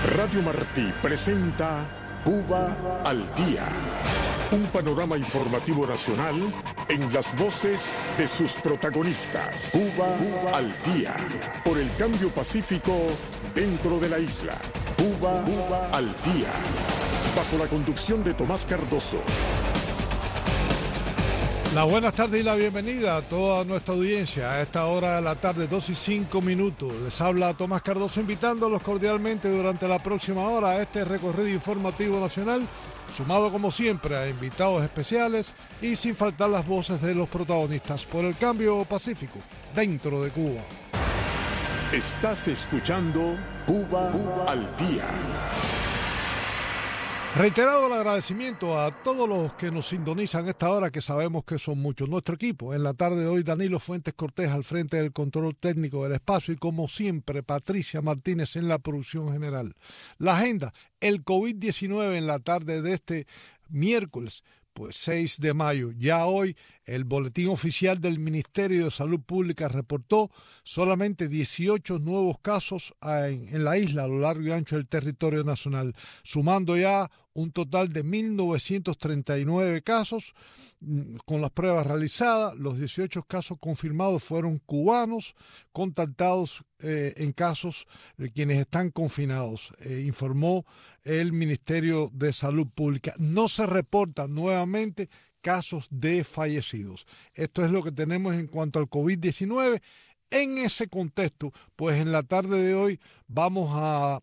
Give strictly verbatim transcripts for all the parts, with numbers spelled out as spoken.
Radio Martí presenta Cuba al Día. Un panorama informativo nacional en las voces de sus protagonistas. Cuba, Cuba al Día. Por el cambio pacífico dentro de la isla. Cuba, Cuba al Día. Bajo la conducción de Tomás Cardoso. La buenas tardes y la bienvenida a toda nuestra audiencia a esta hora de la tarde, dos y cinco minutos. Les habla Tomás Cardoso invitándolos cordialmente durante la próxima hora a este recorrido informativo nacional, sumado como siempre a invitados especiales y sin faltar las voces de los protagonistas por el cambio pacífico dentro de Cuba. Estás escuchando Cuba, Cuba al Día. Reiterado el agradecimiento a todos los que nos sintonizan a esta hora, que sabemos que son muchos. Nuestro equipo, en la tarde de hoy, Danilo Fuentes Cortés al frente del control técnico del espacio y como siempre, Patricia Martínez en la producción general. La agenda, el COVID diecinueve en la tarde de este miércoles, pues seis de mayo. Ya hoy el boletín oficial del Ministerio de Salud Pública reportó solamente dieciocho nuevos casos en, en la isla a lo largo y ancho del territorio nacional, sumando ya un total de mil novecientos treinta y nueve casos con las pruebas realizadas. Los dieciocho casos confirmados fueron cubanos contactados eh, en casos de quienes están confinados, eh, informó el Ministerio de Salud Pública. No se reportan nuevamente casos de fallecidos. Esto es lo que tenemos en cuanto al COVID diecinueve. En ese contexto, pues en la tarde de hoy vamos a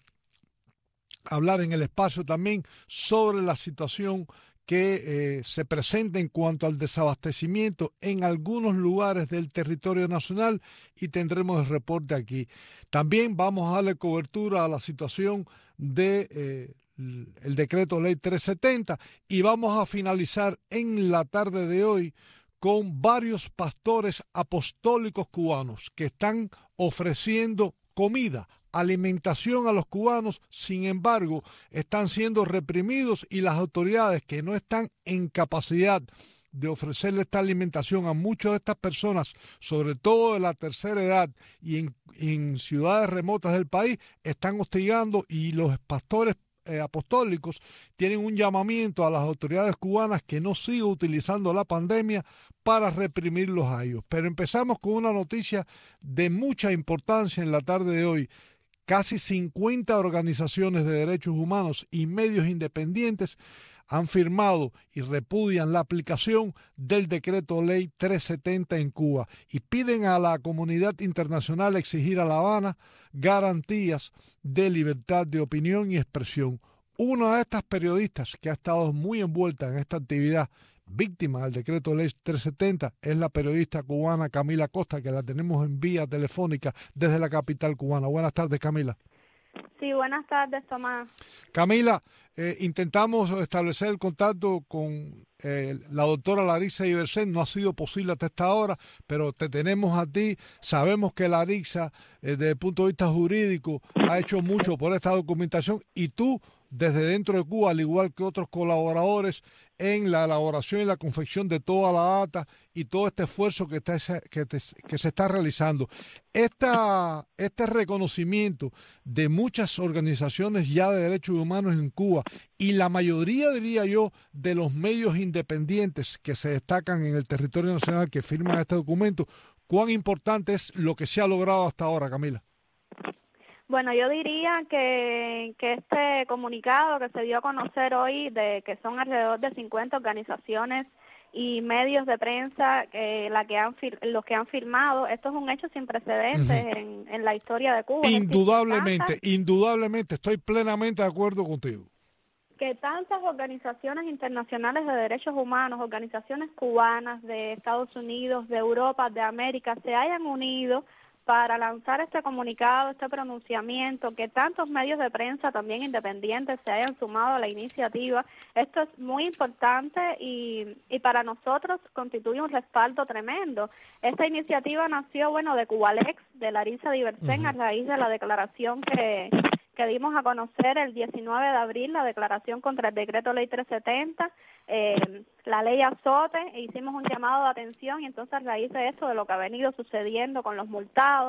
hablar en el espacio también sobre la situación que eh, se presenta en cuanto al desabastecimiento en algunos lugares del territorio nacional y tendremos el reporte aquí. También vamos a darle cobertura a la situación de eh, el decreto ley trescientos setenta y vamos a finalizar en la tarde de hoy con varios pastores apostólicos cubanos que están ofreciendo comida, alimentación a los cubanos. Sin embargo, están siendo reprimidos y las autoridades que no están en capacidad de ofrecerle esta alimentación a muchas de estas personas, sobre todo de la tercera edad y en, en ciudades remotas del país, están hostigando, y los pastores eh, apostólicos tienen un llamamiento a las autoridades cubanas que no sigan utilizando la pandemia para reprimirlos a ellos. Pero empezamos con una noticia de mucha importancia en la tarde de hoy. Casi cincuenta organizaciones de derechos humanos y medios independientes han firmado y repudian la aplicación del decreto ley trescientos setenta en Cuba y piden a la comunidad internacional exigir a La Habana garantías de libertad de opinión y expresión. Una de estas periodistas que ha estado muy envuelta en esta actividad, víctima del decreto ley trescientos setenta, es la periodista cubana Camila Costa, que la tenemos en vía telefónica desde la capital cubana. Buenas tardes, Camila. Sí, buenas tardes, Tomás. Camila, eh, intentamos establecer el contacto con eh, la doctora Larissa Ibersen, no ha sido posible hasta esta hora, pero te tenemos a ti. Sabemos que Larissa, eh, desde el punto de vista jurídico, ha hecho mucho por esta documentación y tú, desde dentro de Cuba, al igual que otros colaboradores, en la elaboración y la confección de toda la data y todo este esfuerzo que, está, que, te, que se está realizando. Esta, este reconocimiento de muchas organizaciones ya de derechos humanos en Cuba y la mayoría, diría yo, de los medios independientes que se destacan en el territorio nacional que firman este documento, ¿cuán importante es lo que se ha logrado hasta ahora, Camila? Bueno, yo diría que, que este comunicado que se dio a conocer hoy, de que son alrededor de cincuenta organizaciones y medios de prensa eh, la que han los que han firmado, esto es un hecho sin precedentes uh-huh. en, en la historia de Cuba. Indudablemente, indudablemente, estoy plenamente de acuerdo contigo. Que tantas organizaciones internacionales de derechos humanos, organizaciones cubanas de Estados Unidos, de Europa, de América, se hayan unido para lanzar este comunicado, este pronunciamiento, que tantos medios de prensa también independientes se hayan sumado a la iniciativa. Esto es muy importante y, y para nosotros constituye un respaldo tremendo. Esta iniciativa nació, bueno, de Cubalex, de Larissa Ibersen, uh-huh. a raíz de la declaración que, que dimos a conocer el diecinueve de abril, la declaración contra el decreto ley trescientos setenta, eh, la ley Azote, e hicimos un llamado de atención y entonces a raíz de eso, de lo que ha venido sucediendo con los multados,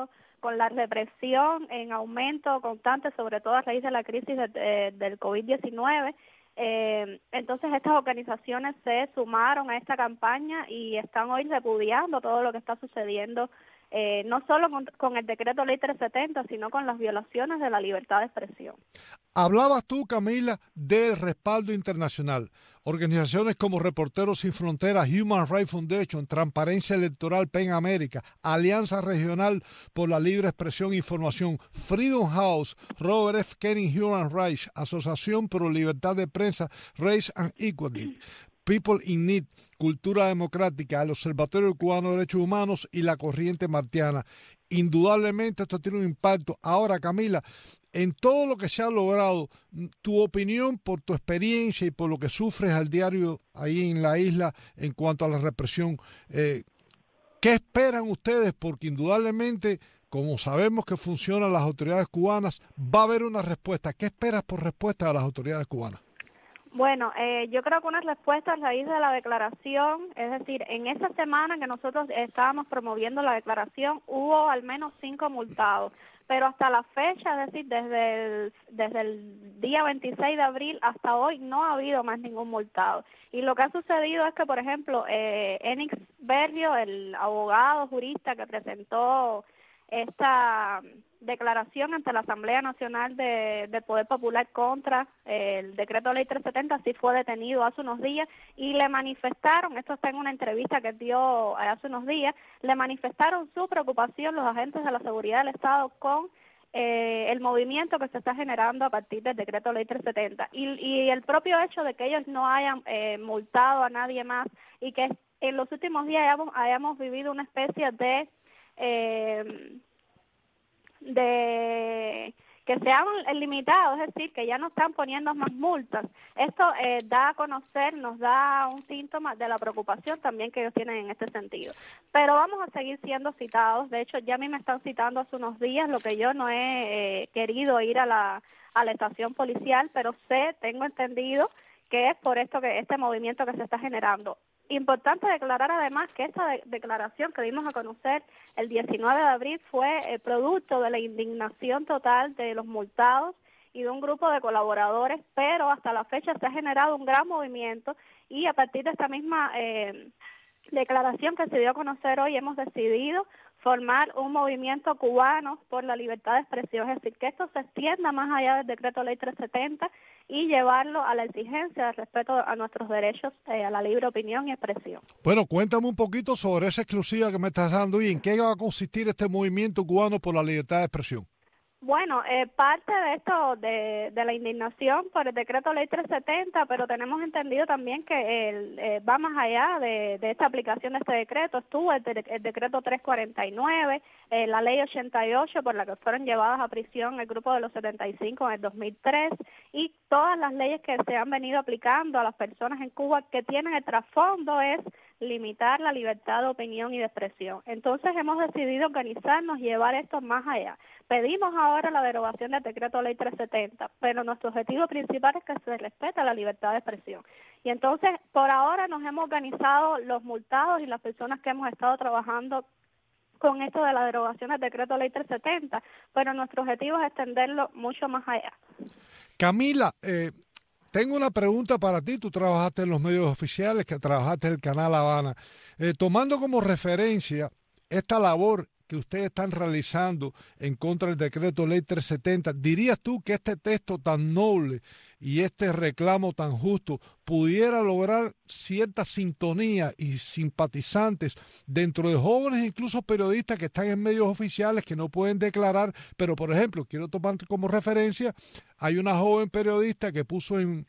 con la represión en aumento constante, sobre todo a raíz de la crisis de, de, del COVID diecinueve. Eh, entonces estas organizaciones se sumaron a esta campaña y están hoy repudiando todo lo que está sucediendo, eh, no solo con, con el decreto ley trescientos setenta, sino con las violaciones de la libertad de expresión. Hablabas tú, Camila, del respaldo internacional. Organizaciones como Reporteros Sin Fronteras, Human Rights Foundation, Transparencia Electoral, PEN América, Alianza Regional por la Libre Expresión e Información, Freedom House, Robert F. Kennedy Human Rights, Asociación Pro Libertad de Prensa, Race and Equity, People in Need, Cultura Democrática, el Observatorio Cubano de Derechos Humanos y la Corriente Martiana. Indudablemente esto tiene un impacto. Ahora, Camila, en todo lo que se ha logrado, tu opinión por tu experiencia y por lo que sufres al diario ahí en la isla en cuanto a la represión, eh, ¿qué esperan ustedes? Porque indudablemente, como sabemos que funcionan las autoridades cubanas, va a haber una respuesta. ¿Qué esperas por respuesta de las autoridades cubanas? Bueno, eh, yo creo que una respuesta a raíz de la declaración, es decir, en esa semana que nosotros estábamos promoviendo la declaración, hubo al menos cinco multados, pero hasta la fecha, es decir, desde el, desde el día veintiséis de abril hasta hoy no ha habido más ningún multado. Y lo que ha sucedido es que, por ejemplo, eh, Enix Berrio, el abogado jurista que presentó esta declaración ante la Asamblea Nacional de, de Poder Popular contra el decreto ley trescientos setenta, sí fue detenido hace unos días y le manifestaron, esto está en una entrevista que dio hace unos días, le manifestaron su preocupación los agentes de la seguridad del Estado con eh, el movimiento que se está generando a partir del decreto ley trescientos setenta y, y el propio hecho de que ellos no hayan eh, multado a nadie más y que en los últimos días hayamos, hayamos vivido una especie de Eh, de que se han limitado, es decir, que ya no están poniendo más multas. Esto eh, da a conocer, nos da un síntoma de la preocupación también que ellos tienen en este sentido. Pero vamos a seguir siendo citados. De hecho, ya a mí me están citando hace unos días, lo que yo no he eh, querido ir a la a la estación policial, pero sé, tengo entendido que es por esto que este movimiento que se está generando. Importante declarar además que esta de declaración que dimos a conocer el diecinueve de abril fue el producto de la indignación total de los multados y de un grupo de colaboradores, pero hasta la fecha se ha generado un gran movimiento y a partir de esta misma eh, declaración que se dio a conocer hoy hemos decidido formar un movimiento cubano por la libertad de expresión, es decir, que esto se extienda más allá del decreto ley trescientos setenta y llevarlo a la exigencia de respeto a nuestros derechos, eh, a la libre opinión y expresión. Bueno, cuéntame un poquito sobre esa exclusiva que me estás dando y en qué va a consistir este movimiento cubano por la libertad de expresión. Bueno, eh, parte de esto, de, de la indignación por el decreto ley trescientos setenta, pero tenemos entendido también que el, eh, va más allá de, de esta aplicación de este decreto. Estuvo el, de, el decreto trescientos cuarenta y nueve, eh, la ley ochenta y ocho por la que fueron llevadas a prisión el grupo de los setenta y cinco en el dos mil tres y todas las leyes que se han venido aplicando a las personas en Cuba que tienen el trasfondo es limitar la libertad de opinión y de expresión. Entonces hemos decidido organizarnos y llevar esto más allá. Pedimos ahora la derogación del decreto ley trescientos setenta, pero nuestro objetivo principal es que se respete la libertad de expresión. Y entonces, por ahora nos hemos organizado los multados y las personas que hemos estado trabajando con esto de la derogación del decreto ley trescientos setenta, pero nuestro objetivo es extenderlo mucho más allá. Camila, eh, tengo una pregunta para ti. Tú trabajaste en los medios oficiales, que trabajaste en el Canal Habana. Eh, tomando como referencia esta labor que ustedes están realizando en contra del decreto ley trescientos setenta, ¿dirías tú que este texto tan noble y este reclamo tan justo pudiera lograr cierta sintonía y simpatizantes dentro de jóvenes, incluso periodistas que están en medios oficiales que no pueden declarar? Pero, por ejemplo, quiero tomar como referencia, hay una joven periodista que puso en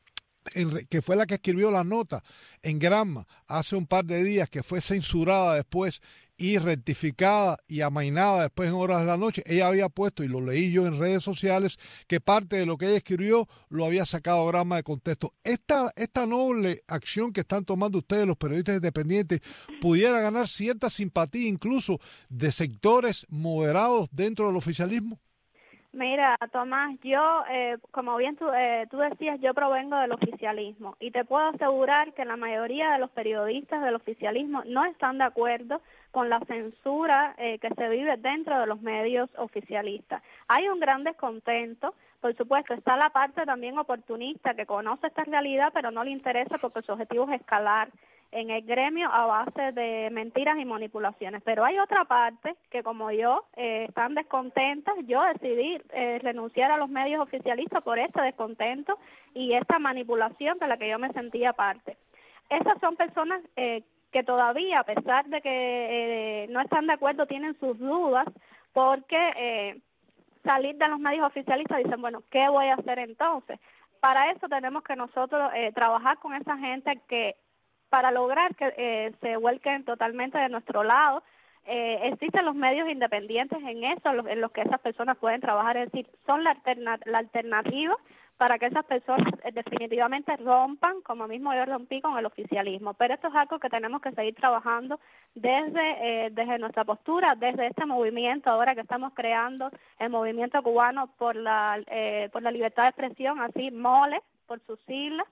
En, que fue la que escribió la nota en Granma hace un par de días, que fue censurada después y rectificada y amainada después en horas de la noche. Ella había puesto, y lo leí yo en redes sociales, que parte de lo que ella escribió lo había sacado Granma de contexto. Esta, esta noble acción que están tomando ustedes, los periodistas independientes, pudiera ganar cierta simpatía incluso de sectores moderados dentro del oficialismo. Mira, Tomás, yo, eh, como bien tú, eh, tú decías, yo provengo del oficialismo y te puedo asegurar que la mayoría de los periodistas del oficialismo no están de acuerdo con la censura eh, que se vive dentro de los medios oficialistas. Hay un gran descontento, por supuesto, está la parte también oportunista que conoce esta realidad, pero no le interesa porque su objetivo es escalar en el gremio a base de mentiras y manipulaciones. Pero hay otra parte que, como yo, eh, están descontentas. Yo decidí eh, renunciar a los medios oficialistas por este descontento y esta manipulación de la que yo me sentía parte. Esas son personas eh, que todavía, a pesar de que eh, no están de acuerdo, tienen sus dudas porque eh, salir de los medios oficialistas dicen, bueno, ¿qué voy a hacer entonces? Para eso tenemos que nosotros eh, trabajar con esa gente que para lograr que eh, se vuelquen totalmente de nuestro lado. Eh, existen los medios independientes en eso, en los, en los que esas personas pueden trabajar, es decir, son la, alterna la alternativa para que esas personas eh, definitivamente rompan, como mismo yo rompí con el oficialismo. Pero esto es algo que tenemos que seguir trabajando desde, eh, desde nuestra postura, desde este movimiento ahora que estamos creando, el movimiento cubano por la, eh, por la libertad de expresión, así, MOLE, por sus siglas.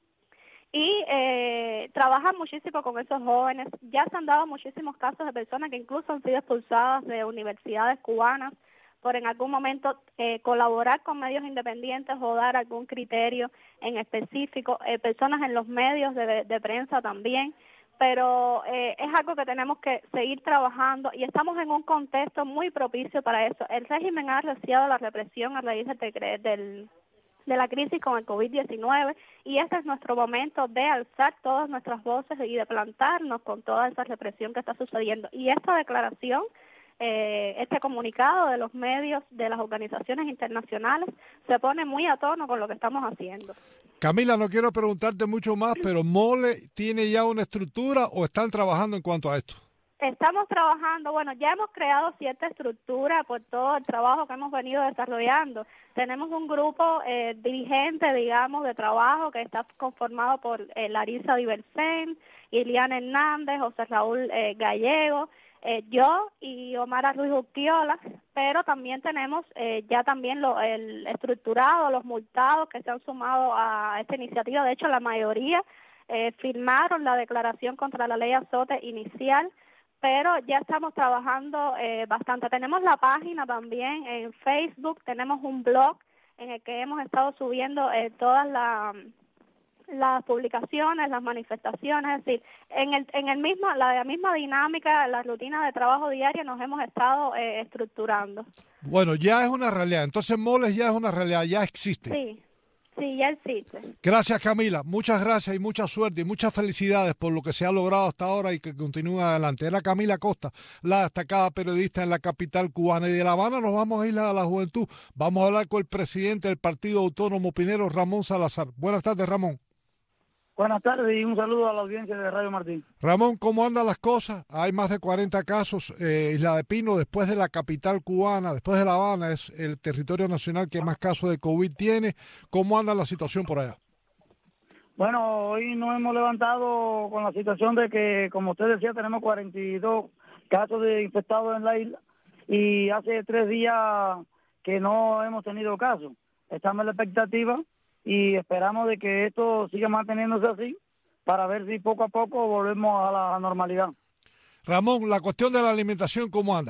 Y eh, trabajan muchísimo con esos jóvenes. Ya se han dado muchísimos casos de personas que incluso han sido expulsadas de universidades cubanas por en algún momento eh, colaborar con medios independientes o dar algún criterio en específico, eh, personas en los medios de, de prensa también, pero eh, es algo que tenemos que seguir trabajando y estamos en un contexto muy propicio para eso. El régimen ha arreciado la represión a raíz del, del de la crisis con el COVID diecinueve y este es nuestro momento de alzar todas nuestras voces y de plantarnos con toda esa represión que está sucediendo. Y esta declaración, eh, este comunicado de los medios, de las organizaciones internacionales, se pone muy a tono con lo que estamos haciendo. Camila, no quiero preguntarte mucho más, pero ¿MOLE tiene ya una estructura o están trabajando en cuanto a esto? Estamos trabajando, bueno, ya hemos creado cierta estructura por todo el trabajo que hemos venido desarrollando. Tenemos un grupo eh, dirigente, digamos, de trabajo que está conformado por eh, Larisa Diversen, Iliana Hernández, José Raúl eh, Gallego, eh, yo y Omar Ruiz Urquiola, pero también tenemos eh, ya también lo, el estructurado, los multados que se han sumado a esta iniciativa. De hecho, la mayoría eh, firmaron la declaración contra la ley Azote inicial, pero ya estamos trabajando eh, bastante. Tenemos la página también en Facebook, tenemos un blog en el que hemos estado subiendo eh, todas la, las publicaciones, las manifestaciones, es decir, en el en el mismo la misma dinámica, la rutina de trabajo diaria nos hemos estado eh, estructurando. Bueno, ya es una realidad. Entonces, MOLE ya es una realidad, ya existe. Sí. Sí, ya existe. Gracias, Camila. Muchas gracias y mucha suerte y muchas felicidades por lo que se ha logrado hasta ahora y que continúe adelante. Era Camila Costa, la destacada periodista en la capital cubana. Y de La Habana nos vamos a ir a la juventud. Vamos a hablar con el presidente del Partido Autónomo Pinero, Ramón Salazar. Buenas tardes, Ramón. Buenas tardes y un saludo a la audiencia de Radio Martín. Ramón, ¿cómo andan las cosas? Hay más de cuarenta casos. Eh, Isla de Pino, después de la capital cubana, después de La Habana, es el territorio nacional que más casos de COVID tiene. ¿Cómo anda la situación por allá? Bueno, hoy nos hemos levantado con la situación de que, como usted decía, tenemos cuarenta y dos casos de infectados en la isla y hace tres días que no hemos tenido casos. Estamos en la expectativa y esperamos de que esto siga manteniéndose así para ver si poco a poco volvemos a la normalidad. Ramón, la cuestión de la alimentación, ¿cómo anda?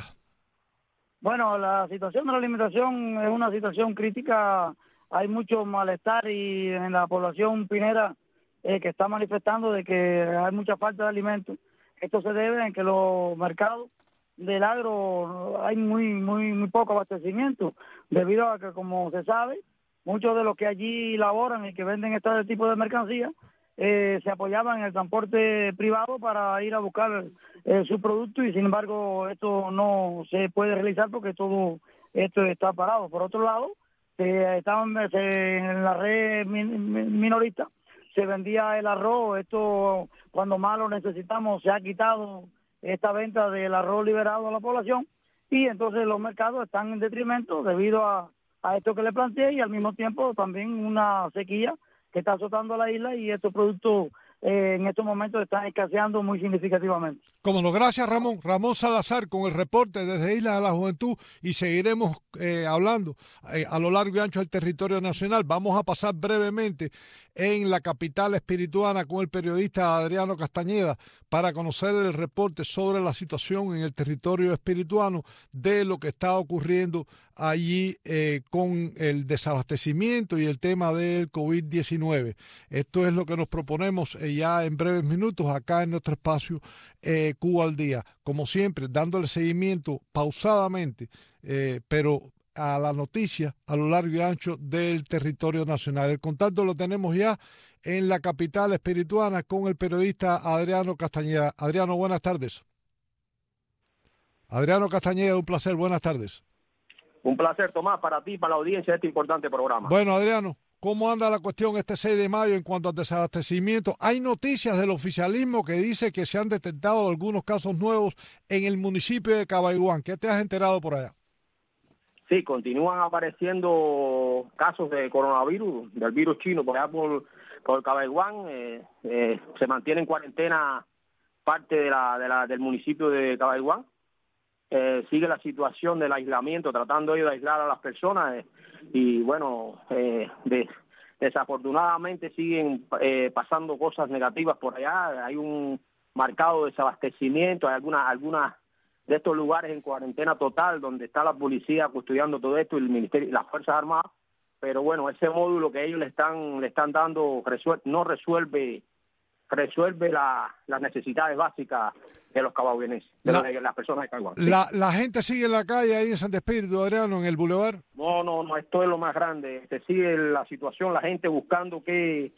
Bueno, la situación de la alimentación es una situación crítica. Hay mucho malestar y en la población pinera eh, que está manifestando de que hay mucha falta de alimentos. Esto se debe en que los mercados del agro hay muy muy muy poco abastecimiento, debido a que, como se sabe, muchos de los que allí laboran y que venden este tipo de mercancías eh, se apoyaban en el transporte privado para ir a buscar eh, su producto y, sin embargo, esto no se puede realizar porque todo esto está parado. Por otro lado, eh, estaban se, en la red min, minorista se vendía el arroz. Esto, cuando más lo necesitamos, se ha quitado esta venta del arroz liberado a la población y entonces los mercados están en detrimento debido a a esto que le planteé y al mismo tiempo también una sequía que está azotando a la isla y estos productos eh, en estos momentos están escaseando muy significativamente. Como no, gracias Ramón. Ramón Salazar con el reporte desde Islas de la Juventud, y seguiremos eh, hablando eh, a lo largo y ancho del territorio nacional. Vamos a pasar brevemente en la capital espirituana con el periodista Adriano Castañeda para conocer el reporte sobre la situación en el territorio espirituano de lo que está ocurriendo allí eh, con el desabastecimiento y el tema del COVID diecinueve. Esto es lo que nos proponemos eh, ya en breves minutos acá en nuestro espacio eh, Cuba al Día. Como siempre, dándole seguimiento pausadamente, eh, pero a la noticia a lo largo y ancho del territorio nacional. El contacto lo tenemos ya en la capital espirituana con el periodista Adriano Castañeda. Adriano, buenas tardes. Adriano Castañeda, un placer, buenas tardes. Un placer, Tomás, para ti y para la audiencia de este importante programa. Bueno, Adriano, ¿cómo anda la cuestión este seis de mayo en cuanto al desabastecimiento? Hay noticias del oficialismo que dice que se han detectado algunos casos nuevos en el municipio de Cabaiguán. ¿Qué te has enterado por allá? Sí, continúan apareciendo casos de coronavirus, del virus chino, por allá por, por Cabaiguán. Eh, eh, se mantiene en cuarentena parte de la, de la, del municipio de Cabaiguán. Eh, sigue la situación del aislamiento, tratando ellos de aislar a las personas. Eh, y bueno, eh, de, desafortunadamente siguen eh, pasando cosas negativas por allá. Hay un marcado desabastecimiento, hay algunas algunas de estos lugares en cuarentena total, donde está la policía custodiando todo esto y el ministerio y las Fuerzas Armadas, pero bueno, ese módulo que ellos le están le están dando resuel, no resuelve resuelve la, las necesidades básicas de los cabaguenses, de, la, de las personas de Cabaiguán. ¿Sí? La, la gente sigue en la calle ahí en Santo Espíritu, Adriano, en el bulevar. No, no, no, esto es lo más grande. Se sigue la situación, la gente buscando qué,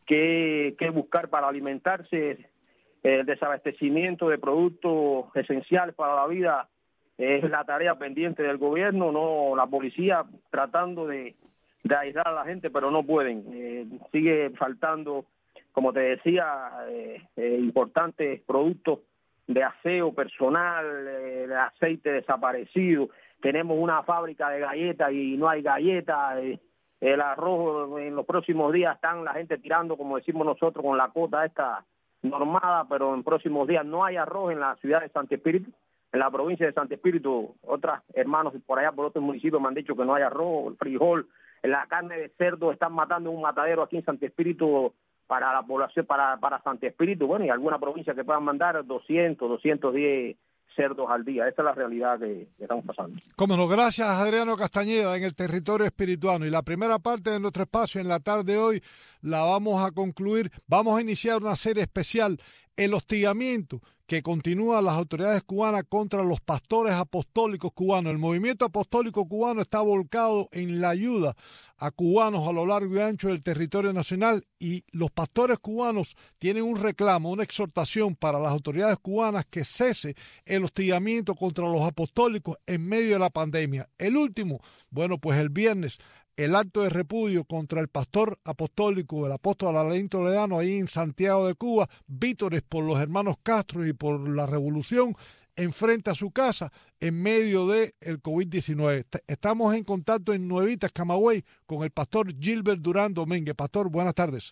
qué, qué buscar para alimentarse. El desabastecimiento de productos esenciales para la vida es la tarea pendiente del gobierno, no la policía tratando de, de aislar a la gente, pero no pueden. Eh, sigue faltando, como te decía, eh, eh, importantes productos de aseo personal, eh, de aceite desaparecido. Tenemos una fábrica de galletas y no hay galletas. Eh, el arroz en los próximos días están la gente tirando, como decimos nosotros, con la cota esta normada, pero en próximos días no hay arroz en la ciudad de Santo Espíritu, en la provincia de Santo Espíritu. Otros hermanos por allá, por otros municipios, me han dicho que no hay arroz, frijol, la carne de cerdo están matando en un matadero aquí en Santo Espíritu para la población, para, para Santo Espíritu, bueno, y alguna provincia que puedan mandar doscientos, doscientos diez cerdos al día. Esa es la realidad que, que estamos pasando. Cómo no, gracias Adriano Castañeda en el territorio espirituano. Y la primera parte de nuestro espacio en la tarde de hoy la vamos a concluir. Vamos a iniciar una serie especial, el hostigamiento que continúan las autoridades cubanas contra los pastores apostólicos cubanos. El movimiento apostólico cubano está volcado en la ayuda a cubanos a lo largo y ancho del territorio nacional, y los pastores cubanos tienen un reclamo, una exhortación para las autoridades cubanas que cese el hostigamiento contra los apostólicos en medio de la pandemia. El último, bueno, pues el viernes, el acto de repudio contra el pastor apostólico, el apóstol Alain Toledano, ahí en Santiago de Cuba, vítores por los hermanos Castro y por la revolución, enfrente a su casa en medio del COVID diecinueve. Estamos en contacto en Nuevitas, Camagüey, con el pastor Gilbert Durán Domínguez. Pastor, buenas tardes.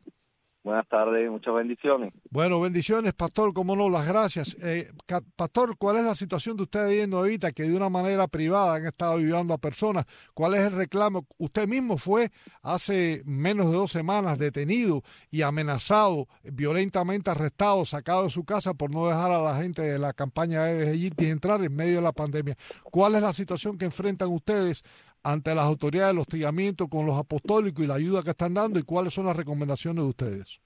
Buenas tardes, muchas bendiciones. Bueno, bendiciones, pastor, como no, las gracias. Eh, pastor, ¿cuál es la situación de ustedes ahí en Nuevita, que de una manera privada han estado ayudando a personas? ¿Cuál es el reclamo? Usted mismo fue hace menos de dos semanas detenido y amenazado, violentamente arrestado, sacado de su casa por no dejar a la gente de la campaña de Yitis entrar en medio de la pandemia. ¿Cuál es la situación que enfrentan ustedes ante las autoridades del hostigamiento con los apostólicos y la ayuda que están dando, y cuáles son las recomendaciones de ustedes?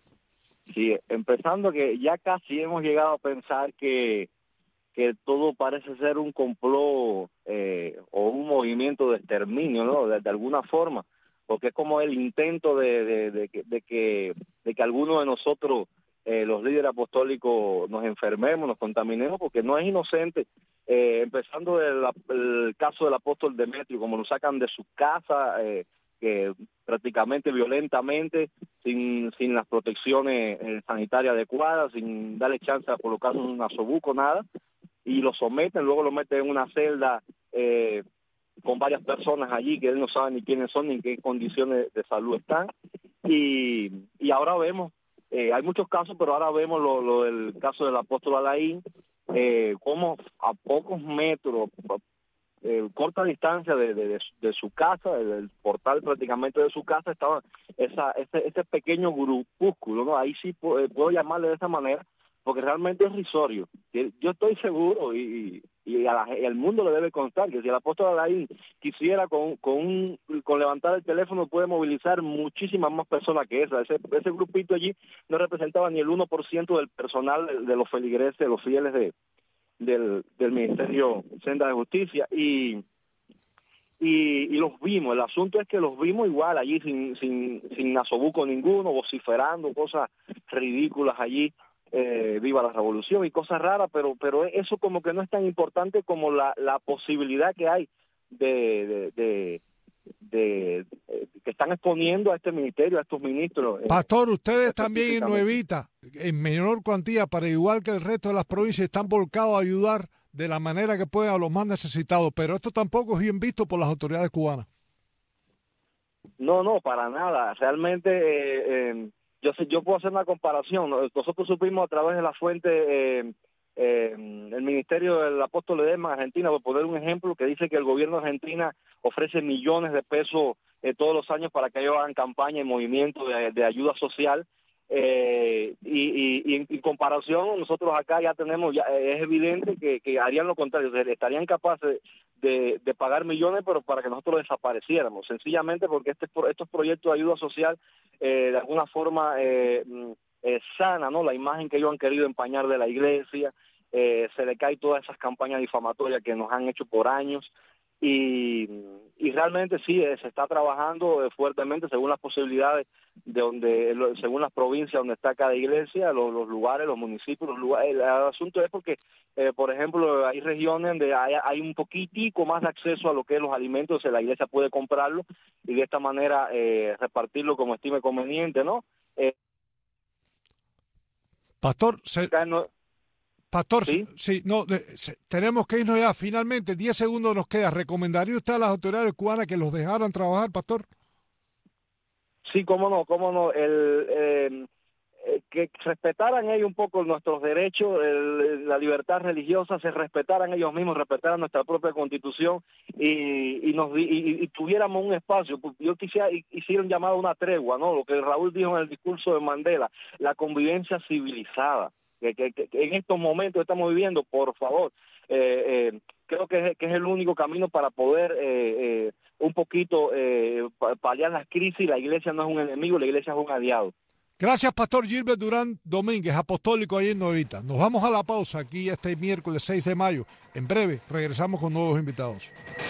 Sí, empezando que ya casi hemos llegado a pensar que, que todo parece ser un complot eh, o un movimiento de exterminio, ¿no? De, de alguna forma, porque es como el intento de, de, de, de, de que de que algunos de nosotros, eh, los líderes apostólicos, nos enfermemos, nos contaminemos, porque no es inocente. Eh, empezando del el caso del apóstol Demetrio, como lo sacan de su casa, eh, que prácticamente violentamente, sin sin las protecciones eh, sanitarias adecuadas, sin darle chance a colocarse un asobuco, nada, y lo someten, luego lo meten en una celda eh, con varias personas allí que él no sabe ni quiénes son ni en qué condiciones de salud están, y, y ahora vemos Eh, hay muchos casos, pero ahora vemos lo, lo del caso del apóstol Alain, eh, como a pocos metros, eh, corta distancia de, de, de, de su casa, del portal prácticamente de su casa, estaba esa, ese, ese pequeño grupúsculo, ¿no? Ahí sí puedo, puedo llamarle de esa manera, porque realmente es risorio. Yo estoy seguro, y, y al mundo le debe constar, que si el apóstol Alain quisiera con con, un, con levantar el teléfono, puede movilizar muchísimas más personas que esa. Ese, ese grupito allí no representaba ni el uno por ciento del personal de, de los feligreses, de los fieles de del, del Ministerio Senda de Justicia, y, y y los vimos. El asunto es que los vimos igual allí, sin, sin, sin nasobuco ninguno, vociferando cosas ridículas allí. Eh, viva la revolución y cosas raras, pero pero eso como que no es tan importante como la, la posibilidad que hay de, de, de, de, de que están exponiendo a este ministerio, a estos ministros. Pastor, ustedes también en Nuevita, en menor cuantía, para igual que el resto de las provincias, están volcados a ayudar de la manera que pueden a los más necesitados, pero esto tampoco es bien visto por las autoridades cubanas. No, no, para nada. Realmente eh, eh, Yo sé, yo puedo hacer una comparación. Nosotros supimos a través de la fuente, eh, eh, el Ministerio del Apóstol Ledesma, Argentina, por poner un ejemplo, que dice que el gobierno de Argentina ofrece millones de pesos eh, todos los años para que ellos hagan campaña y movimiento de, de ayuda social. Eh, y, y, y en, en comparación, nosotros acá ya tenemos, ya es evidente que, que harían lo contrario, estarían capaces de, de pagar millones, pero para que nosotros desapareciéramos, sencillamente porque este, estos proyectos de ayuda social eh, de alguna forma eh, eh, sana, ¿no? La imagen que ellos han querido empañar de la iglesia, eh, se le cae todas esas campañas difamatorias que nos han hecho por años. Y, y realmente sí, eh, se está trabajando eh, fuertemente según las posibilidades de donde, lo, según las provincias donde está cada iglesia, los, los lugares, los municipios, los lugares. El, el asunto es porque, eh, por ejemplo, hay regiones donde hay, hay un poquitico más de acceso a lo que es los alimentos, o sea, la iglesia puede comprarlo y de esta manera eh, repartirlo como estime conveniente, ¿no? Eh, Pastor, se... no, Pastor, ¿sí? sí, no, de, se, tenemos que irnos ya. Finalmente, diez segundos nos queda. ¿Recomendaría usted a las autoridades cubanas que los dejaran trabajar, Pastor? Sí, cómo no, cómo no. El, eh, eh, que respetaran ellos un poco nuestros derechos, el, la libertad religiosa, se respetaran ellos mismos, respetaran nuestra propia Constitución y, y nos y, y tuviéramos un espacio. Yo quisiera, hicieron llamado a una tregua, ¿no? Lo que Raúl dijo en el discurso de Mandela, la convivencia civilizada. Que, que, que en estos momentos estamos viviendo, por favor, eh, eh, creo que es, que es el único camino para poder eh, eh, un poquito eh, paliar las crisis. La iglesia no es un enemigo, la iglesia es un aliado. Gracias, Pastor Gilbert Durán Domínguez, apostólico ahí en Nuevita. Nos vamos a la pausa aquí este miércoles seis de mayo. En breve regresamos con nuevos invitados.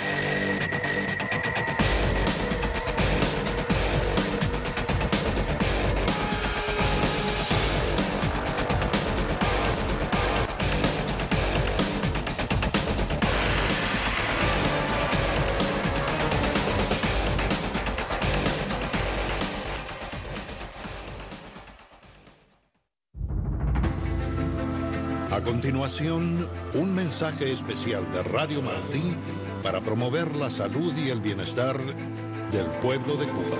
A continuación, un mensaje especial de Radio Martí para promover la salud y el bienestar del pueblo de Cuba.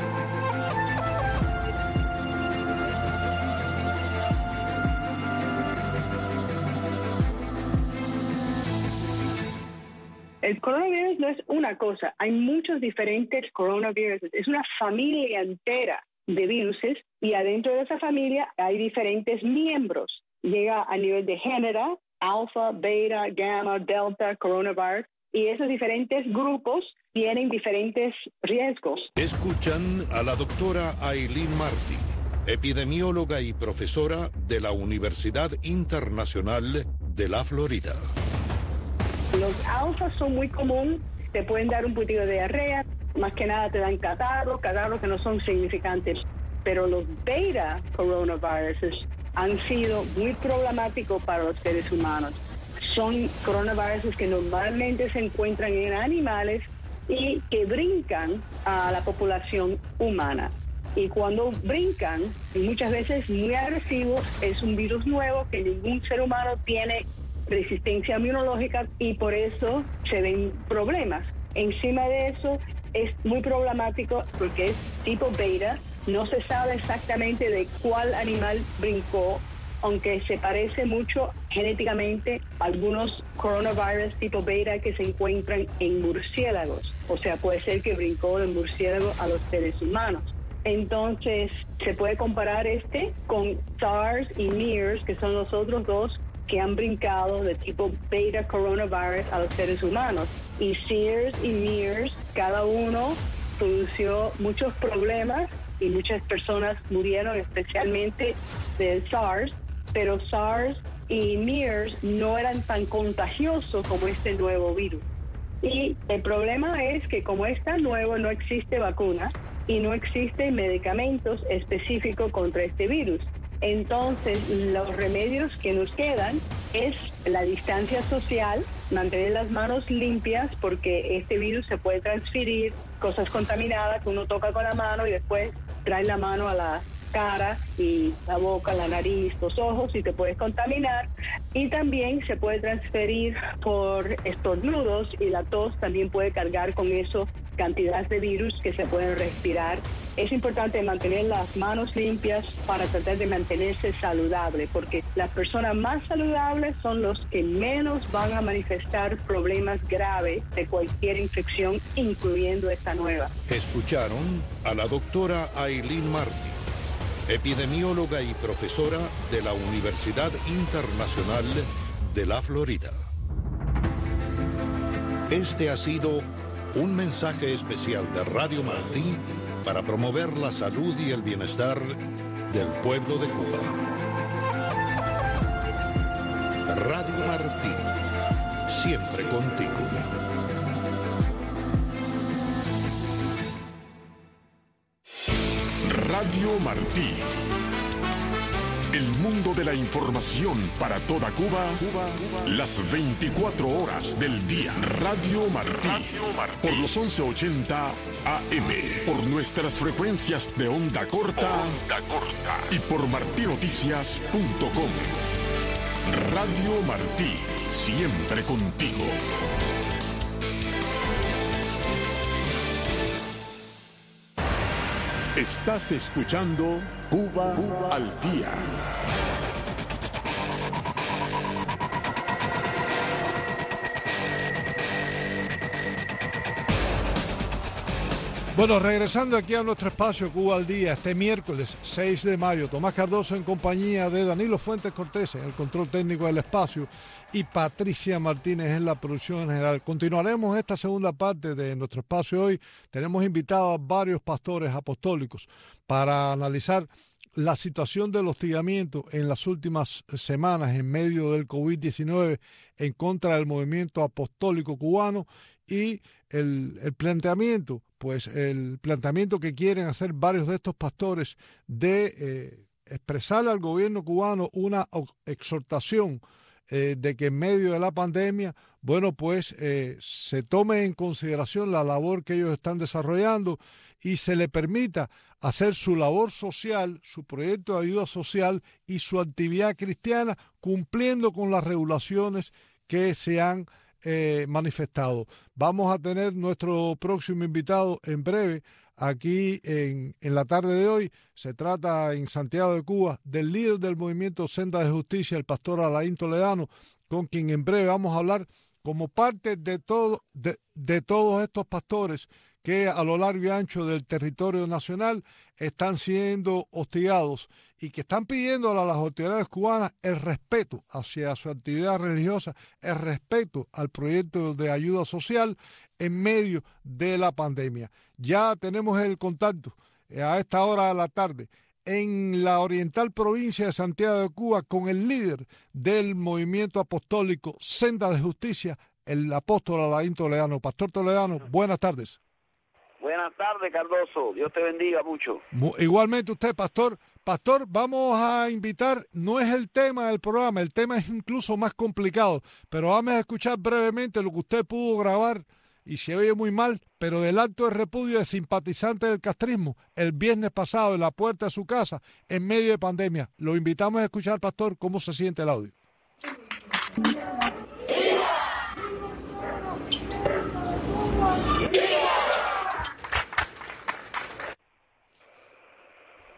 El coronavirus no es una cosa, hay muchos diferentes coronavirus, es una familia entera de viruses y adentro de esa familia hay diferentes miembros. Llega a nivel de género, alfa, beta, gamma, delta, coronavirus, y esos diferentes grupos tienen diferentes riesgos. Escuchan a la doctora Aileen Martí, epidemióloga y profesora de la Universidad Internacional de la Florida. Los alfas son muy comunes, te pueden dar un poquito de diarrea, más que nada te dan catarro, catarro que no son significantes, pero los beta coronaviruses han sido muy problemáticos para los seres humanos. Son coronavirus que normalmente se encuentran en animales y que brincan a la población humana. Y cuando brincan, y muchas veces muy agresivos, es un virus nuevo que ningún ser humano tiene resistencia inmunológica y por eso se ven problemas. Encima de eso, es muy problemático porque es tipo beta. No se sabe exactamente de cuál animal brincó, aunque se parece mucho genéticamente a algunos coronavirus tipo beta que se encuentran en murciélagos. O sea, puede ser que brincó del murciélago a los seres humanos. Entonces, se puede comparar este con SARS y MERS, que son los otros dos que han brincado de tipo beta coronavirus a los seres humanos. Y SARS y MERS, cada uno produjo muchos problemas y muchas personas murieron, especialmente del SARS, pero SARS y MERS no eran tan contagiosos como este nuevo virus. Y el problema es que como es tan nuevo, no existe vacuna y no existen medicamentos específicos contra este virus. Entonces, los remedios que nos quedan es la distancia social, mantener las manos limpias, porque este virus se puede transferir, cosas contaminadas que uno toca con la mano y después trae la mano a la cara y la boca, la nariz, los ojos y te puedes contaminar. Y también se puede transferir por estornudos y la tos también puede cargar con eso cantidades de virus que se pueden respirar. Es importante mantener las manos limpias para tratar de mantenerse saludable, porque las personas más saludables son los que menos van a manifestar problemas graves de cualquier infección, incluyendo esta nueva. Escucharon a la doctora Aileen Martí, epidemióloga y profesora de la Universidad Internacional de la Florida. Este ha sido un mensaje especial de Radio Martí para promover la salud y el bienestar del pueblo de Cuba. Radio Martí, siempre contigo. Radio Martí. El mundo de la información para toda Cuba, Cuba, Cuba, las veinticuatro horas del día. Radio Martí. Radio Martí. Por los once ochenta A M. Por nuestras frecuencias de onda corta. Onda corta. Y por martinoticias punto com. Radio Martí. Siempre contigo. Estás escuchando Cuba, Cuba al Día. Bueno, regresando aquí a nuestro espacio Cuba al Día, este miércoles seis de mayo, Tomás Cardoso en compañía de Danilo Fuentes Cortés en el control técnico del espacio y Patricia Martínez en la producción general. Continuaremos esta segunda parte de nuestro espacio hoy. Tenemos invitados a varios pastores apostólicos para analizar la situación del hostigamiento en las últimas semanas en medio del COVID diecinueve en contra del movimiento apostólico cubano y el, el planteamiento, pues el planteamiento que quieren hacer varios de estos pastores de eh, expresarle al gobierno cubano una exhortación eh, de que en medio de la pandemia, bueno, pues eh, se tome en consideración la labor que ellos están desarrollando y se le permita hacer su labor social, su proyecto de ayuda social y su actividad cristiana cumpliendo con las regulaciones que se han eh, manifestado. Vamos a tener nuestro próximo invitado en breve aquí en, en la tarde de hoy. Se trata en Santiago de Cuba del líder del movimiento Senda de Justicia, el pastor Alain Toledano, con quien en breve vamos a hablar como parte de, todo, de, de todos estos pastores que a lo largo y ancho del territorio nacional están siendo hostigados y que están pidiendo a las autoridades cubanas el respeto hacia su actividad religiosa, el respeto al proyecto de ayuda social en medio de la pandemia. Ya tenemos el contacto a esta hora de la tarde en la oriental provincia de Santiago de Cuba con el líder del movimiento apostólico Senda de Justicia, el apóstol Alain Toledano. Pastor Toledano, buenas tardes. Buenas tardes, Cardoso. Dios te bendiga mucho. Igualmente usted, pastor. Pastor, vamos a invitar, no es el tema del programa, el tema es incluso más complicado, pero vamos a escuchar brevemente lo que usted pudo grabar, y se oye muy mal, pero del acto de repudio de simpatizantes del castrismo el viernes pasado en la puerta de su casa en medio de pandemia. Lo invitamos a escuchar, pastor, cómo se siente el audio.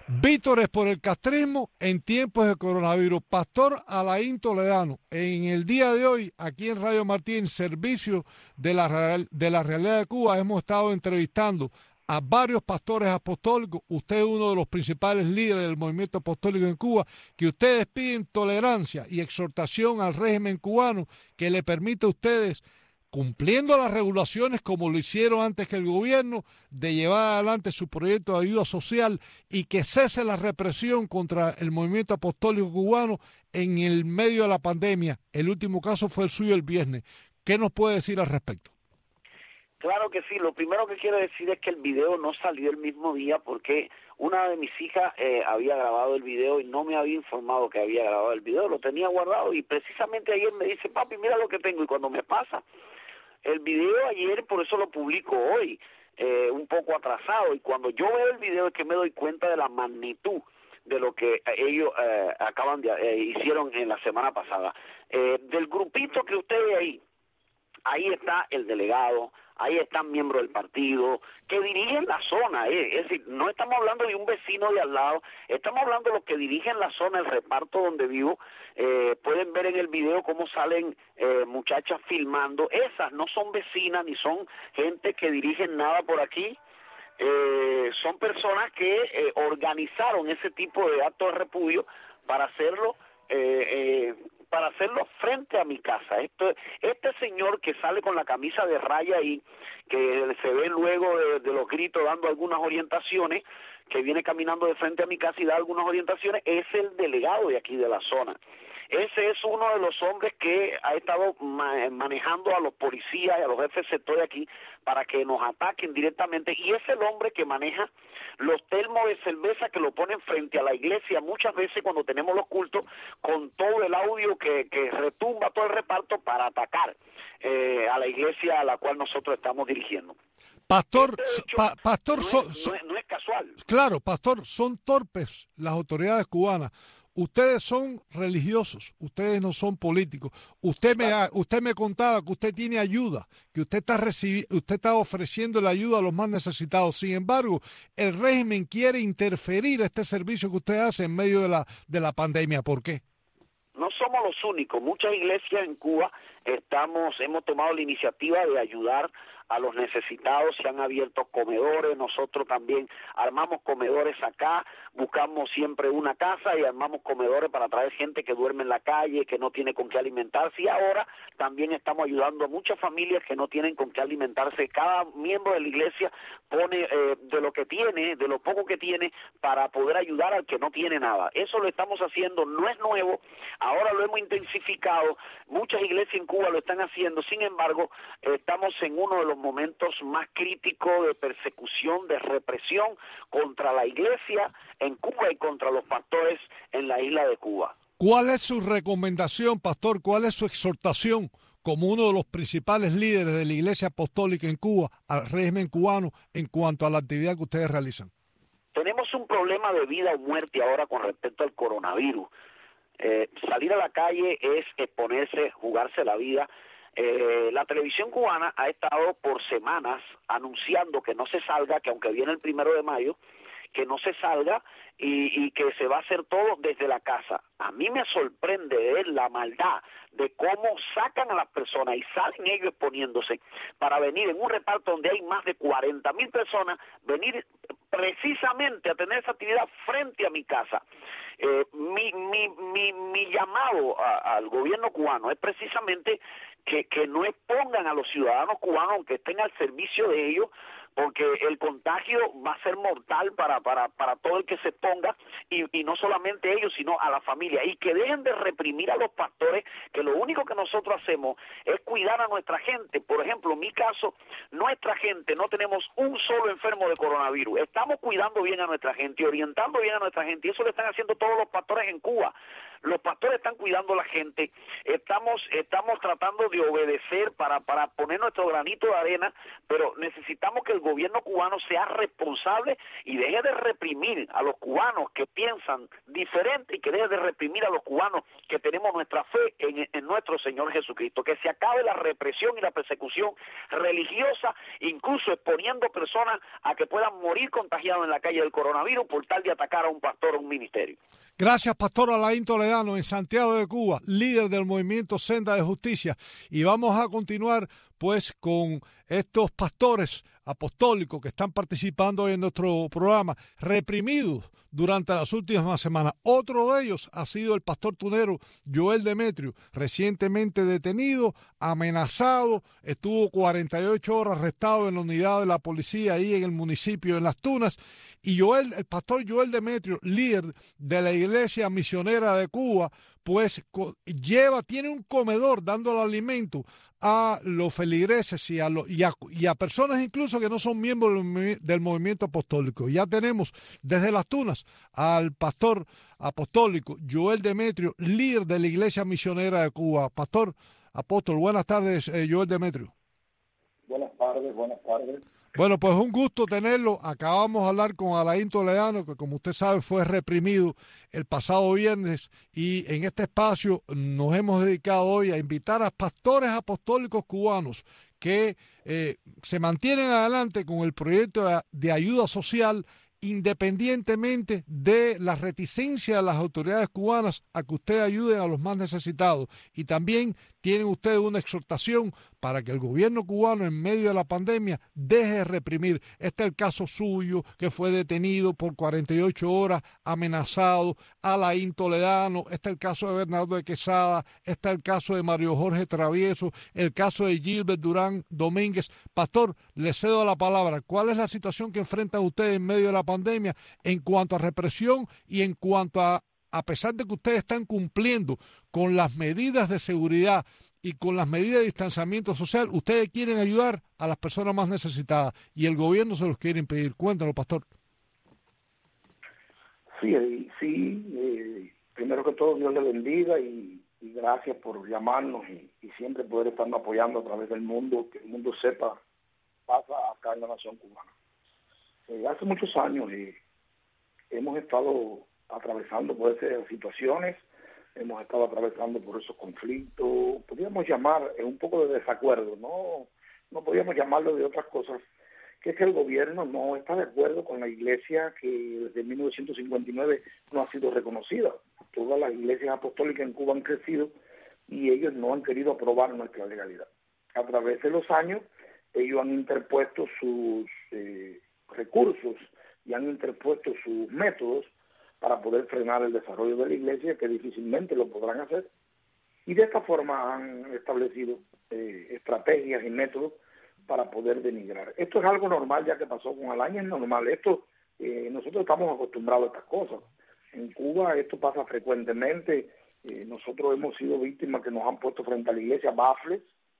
Vítores por el castrismo en tiempos de coronavirus. Pastor Alain Toledano, en el día de hoy, aquí en Radio Martí, en servicio de la, de la Realidad de Cuba, hemos estado entrevistando a varios pastores apostólicos. Usted es uno de los principales líderes del movimiento apostólico en Cuba, que ustedes piden tolerancia y exhortación al régimen cubano que le permite a ustedes, cumpliendo las regulaciones como lo hicieron antes que el gobierno, de llevar adelante su proyecto de ayuda social y que cese la represión contra el movimiento apostólico cubano en el medio de la pandemia. El último caso fue el suyo el viernes. ¿Qué nos puede decir al respecto? Claro que sí. Lo primero que quiero decir es que el video no salió el mismo día porque una de mis hijas eh, había grabado el video y no me había informado que había grabado el video. Lo tenía guardado y precisamente ayer me dice, papi, mira lo que tengo. Y cuando me pasa el video ayer, por eso lo publico hoy, eh, un poco atrasado. Y cuando yo veo el video es que me doy cuenta de la magnitud de lo que ellos eh, acaban de eh, hicieron en la semana pasada. Eh, del grupito que usted ve ahí, ahí está el delegado, ahí están miembros del partido que dirigen la zona, eh. es decir, no estamos hablando de un vecino de al lado, estamos hablando de los que dirigen la zona, el reparto donde vivo. Eh, pueden ver en el video cómo salen eh, muchachas filmando. Esas no son vecinas ni son gente que dirigen nada por aquí. Eh, son personas que eh, organizaron ese tipo de actos de repudio para hacerlo eh, eh, para hacerlo frente a mi casa. Esto, este señor que sale con la camisa de raya ahí, que se ve luego de, de los gritos dando algunas orientaciones, que viene caminando de frente a mi casa y da algunas orientaciones, es el delegado de aquí de la zona. Ese es uno de los hombres que ha estado ma manejando a los policías y a los jefes de sector de aquí para que nos ataquen directamente, y es el hombre que maneja los termos de cerveza que lo ponen frente a la iglesia muchas veces cuando tenemos los cultos, con todo el audio que, que retumba todo el reparto para atacar eh, a la iglesia a la cual nosotros estamos dirigiendo. Pastor, hecho, pa, pastor, no, so, es, so, no, es, no es casual. Claro, pastor, son torpes las autoridades cubanas. Ustedes son religiosos, ustedes no son políticos. Usted me usted me contaba que usted tiene ayuda, que usted está recibiendo, usted está ofreciendo la ayuda a los más necesitados. Sin embargo, el régimen quiere interferir este servicio que usted hace en medio de la de la pandemia. ¿Por qué? No somos los únicos. Muchas iglesias en Cuba estamos hemos tomado la iniciativa de ayudar a los necesitados. Se han abierto comedores, nosotros también armamos comedores acá, buscamos siempre una casa y armamos comedores para traer gente que duerme en la calle, que no tiene con qué alimentarse, y ahora también estamos ayudando a muchas familias que no tienen con qué alimentarse. Cada miembro de la iglesia pone eh, de lo que tiene, de lo poco que tiene, para poder ayudar al que no tiene nada. Eso lo estamos haciendo, no es nuevo, ahora lo hemos intensificado, muchas iglesias en Cuba lo están haciendo. Sin embargo, eh, estamos en uno de los momentos más críticos de persecución, de represión contra la iglesia en Cuba y contra los pastores en la isla de Cuba. ¿Cuál es su recomendación, pastor? ¿Cuál es su exhortación como uno de los principales líderes de la Iglesia Apostólica en Cuba al régimen cubano en cuanto a la actividad que ustedes realizan? Tenemos un problema de vida o muerte ahora con respecto al coronavirus. Eh, salir a la calle es exponerse, jugarse la vida. Eh, la televisión cubana ha estado por semanas anunciando que no se salga, que aunque viene el primero de mayo, que no se salga y, y que se va a hacer todo desde la casa. A mí me sorprende ver la maldad de cómo sacan a las personas y salen ellos exponiéndose para venir en un reparto donde hay más de cuarenta mil personas, venir precisamente a tener esa actividad frente a mi casa. Eh, mi, mi, mi, mi llamado a, al gobierno cubano es precisamente que, que no expongan a los ciudadanos cubanos, aunque estén al servicio de ellos, porque el contagio va a ser mortal para para para todo el que se exponga, y, y no solamente ellos, sino a la familia, y que dejen de reprimir a los pastores, que lo único que nosotros hacemos es cuidar a nuestra gente. Por ejemplo, en mi caso, nuestra gente, no tenemos un solo enfermo de coronavirus, estamos cuidando bien a nuestra gente y orientando bien a nuestra gente, y eso lo están haciendo todos los pastores en Cuba. los pastores están cuidando a la gente, estamos estamos tratando de obedecer para, para poner nuestro granito de arena, pero necesitamos que el gobierno cubano sea responsable y deje de reprimir a los cubanos que piensan diferente y que deje de reprimir a los cubanos que tenemos nuestra fe en, en nuestro Señor Jesucristo, que se acabe la represión y la persecución religiosa, incluso exponiendo personas a que puedan morir contagiados en la calle del coronavirus por tal de atacar a un pastor o un ministerio. Gracias, Pastor Alain Toledano, en Santiago de Cuba, líder del movimiento Senda de Justicia. Y vamos a continuar pues con estos pastores apostólicos que están participando en nuestro programa, reprimidos durante las últimas semanas. Otro de ellos ha sido el pastor tunero Joel Demetrio, recientemente detenido, amenazado, estuvo cuarenta y ocho horas arrestado en la unidad de la policía ahí en el municipio, en Las Tunas. Y Joel, el pastor Joel Demetrio, líder de la Iglesia Misionera de Cuba, pues lleva, tiene un comedor dándole alimento a los feligreses y a, los, y, a, y a personas incluso que no son miembros del movimiento apostólico. Ya tenemos desde Las Tunas al pastor apostólico Joel Demetrio, líder de la Iglesia Misionera de Cuba. Pastor, apóstol, buenas tardes, eh, Joel Demetrio. Buenas tardes, buenas tardes. Bueno, pues un gusto tenerlo. Acabamos de hablar con Alain Toledano, que como usted sabe fue reprimido el pasado viernes, y en este espacio nos hemos dedicado hoy a invitar a pastores apostólicos cubanos que eh, se mantienen adelante con el proyecto de, de ayuda social, independientemente de la reticencia de las autoridades cubanas a que ustedes ayuden a los más necesitados. Y también tienen ustedes una exhortación para que el gobierno cubano en medio de la pandemia deje de reprimir. Este es el caso suyo, que fue detenido por cuarenta y ocho horas, amenazado, Alain Toledano, este es el caso de Bernardo de Quesada, este es el caso de Mario Jorge Travieso, el caso de Gilbert Durán Domínguez. Pastor, le cedo la palabra. ¿Cuál es la situación que enfrentan ustedes en medio de la pandemia en cuanto a represión y en cuanto a, a pesar de que ustedes están cumpliendo con las medidas de seguridad y con las medidas de distanciamiento social, ustedes quieren ayudar a las personas más necesitadas y el gobierno se los quiere impedir? Cuéntanos, pastor. Sí, sí. Eh, primero que todo, Dios le bendiga y, y gracias por llamarnos y, y siempre poder estarnos apoyando a través del mundo, que el mundo sepa pasa acá en la nación cubana. Eh, hace muchos años eh, hemos estado atravesando por esas situaciones, hemos estado atravesando por esos conflictos, podríamos llamar eh, un poco de desacuerdo, no no podíamos llamarlo de otras cosas, que es que el gobierno no está de acuerdo con la iglesia que desde mil novecientos cincuenta y nueve no ha sido reconocida. Todas las iglesias apostólicas en Cuba han crecido y ellos no han querido aprobar nuestra legalidad. A través de los años, ellos han interpuesto sus eh, recursos y han interpuesto sus métodos para poder frenar el desarrollo de la iglesia, que difícilmente lo podrán hacer. Y de esta forma han establecido eh, estrategias y métodos para poder denigrar. Esto es algo normal, ya que pasó con Alain, es normal. Esto, eh, nosotros estamos acostumbrados a estas cosas. En Cuba esto pasa frecuentemente. Eh, nosotros hemos sido víctimas que nos han puesto frente a la iglesia bafles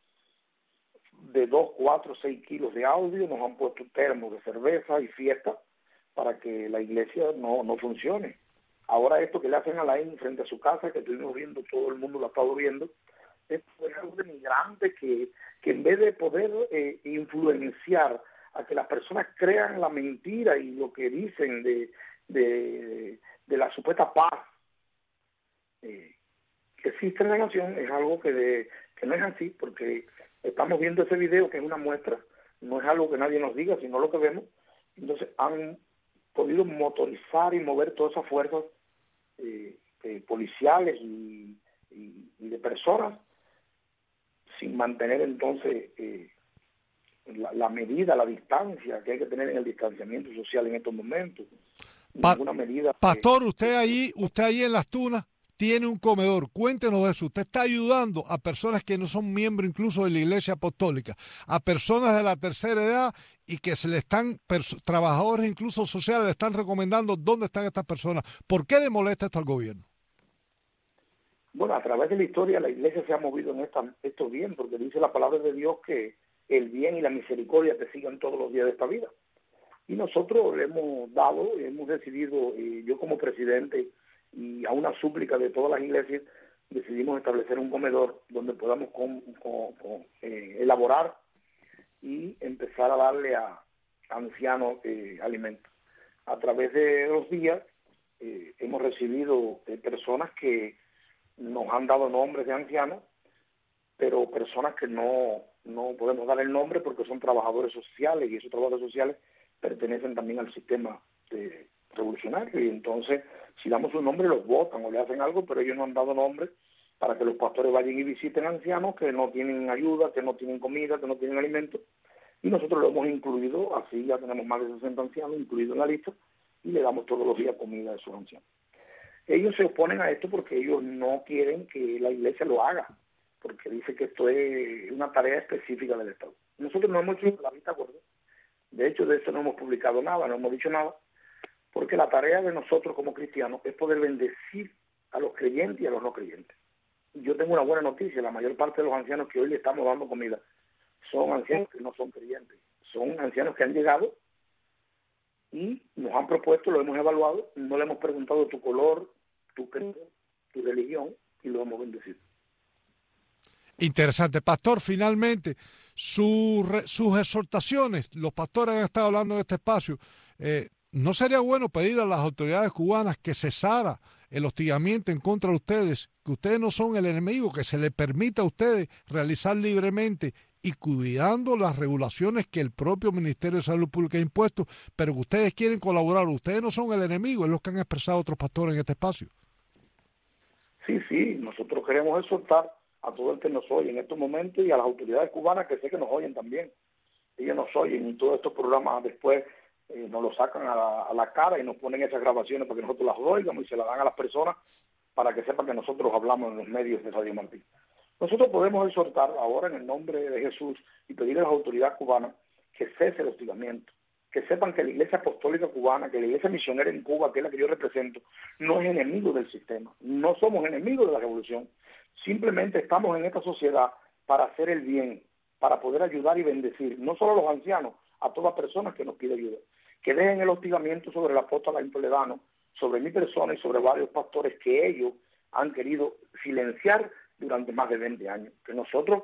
de dos, cuatro, seis kilos de audio, nos han puesto termos de cerveza y fiesta para que la iglesia no, no funcione. Ahora esto que le hacen a Alain frente a su casa, que estuvimos viendo, todo el mundo lo ha estado viendo, esto es algo denigrante que, que en vez de poder eh, influenciar a que las personas crean la mentira y lo que dicen de, de, de la supuesta paz eh, que existe en la nación, es algo que, de, que no es así, porque estamos viendo ese video que es una muestra, no es algo que nadie nos diga, sino lo que vemos. Entonces han podido motorizar y mover todas esas fuerzas eh, eh, policiales y, y, y de personas sin mantener entonces eh, la, la medida, la distancia que hay que tener en el distanciamiento social en estos momentos. Pa Ninguna medida. Pastor, que, usted ahí, usted ahí en Las Tunas tiene un comedor. Cuéntenos de eso. Usted está ayudando a personas que no son miembros incluso de la Iglesia Apostólica, a personas de la tercera edad y que se le están, trabajadores incluso sociales, le están recomendando dónde están estas personas. ¿Por qué le molesta esto al gobierno? Bueno, a través de la historia la iglesia se ha movido en esta, esto bien, porque dice la palabra de Dios que el bien y la misericordia te sigan todos los días de esta vida. Y nosotros le hemos dado, hemos decidido, eh, yo como presidente y a una súplica de todas las iglesias decidimos establecer un comedor donde podamos con, con, con, eh, elaborar y empezar a darle a, a ancianos eh, alimentos. A través de los días eh, hemos recibido eh, personas que nos han dado nombres de ancianos, pero personas que no, no podemos dar el nombre porque son trabajadores sociales, y esos trabajadores sociales pertenecen también al sistema de, revolucionario, y entonces si damos un nombre los votan o le hacen algo, pero ellos no han dado nombre para que los pastores vayan y visiten ancianos que no tienen ayuda, que no tienen comida, que no tienen alimento, y nosotros lo hemos incluido, así ya tenemos más de sesenta ancianos incluidos en la lista, y le damos todos los días comida a esos ancianos. Ellos se oponen a esto porque ellos no quieren que la iglesia lo haga, porque dice que esto es una tarea específica del Estado. Nosotros no hemos hecho la vista gorda, de hecho de eso no hemos publicado nada, no hemos dicho nada, porque la tarea de nosotros como cristianos es poder bendecir a los creyentes y a los no creyentes. Yo tengo una buena noticia, la mayor parte de los ancianos que hoy le estamos dando comida son ancianos que no son creyentes, son ancianos que han llegado y nos han propuesto, lo hemos evaluado, no le hemos preguntado tu color, tu credo, tu religión, y lo hemos bendecido. Interesante. Pastor, finalmente, su, sus exhortaciones, los pastores han estado hablando en este espacio, eh, ¿no sería bueno pedir a las autoridades cubanas que cesara el hostigamiento en contra de ustedes, que ustedes no son el enemigo, que se les permita a ustedes realizar libremente y cuidando las regulaciones que el propio Ministerio de Salud Pública ha impuesto, pero que ustedes quieren colaborar? Ustedes no son el enemigo, es lo que han expresado otros pastores en este espacio. Sí, sí, nosotros queremos exhortar a todo el que nos oye en estos momentos y a las autoridades cubanas que sé que nos oyen también. Ellos nos oyen y todos estos programas después eh, nos lo sacan a la, a la cara y nos ponen esas grabaciones para que nosotros las oigamos y se las dan a las personas para que sepan que nosotros hablamos en los medios de Radio Martí. Nosotros podemos exhortar ahora en el nombre de Jesús y pedirle a las autoridades cubanas que cese el hostigamiento, que sepan que la Iglesia Apostólica Cubana, que la Iglesia Misionera en Cuba, que es la que yo represento, no es enemigo del sistema, no somos enemigos de la revolución, simplemente estamos en esta sociedad para hacer el bien, para poder ayudar y bendecir, no solo a los ancianos, a todas personas que nos pide ayuda, que dejen el hostigamiento sobre el apóstol Toledano, sobre mi persona y sobre varios pastores que ellos han querido silenciar durante más de veinte años, que nosotros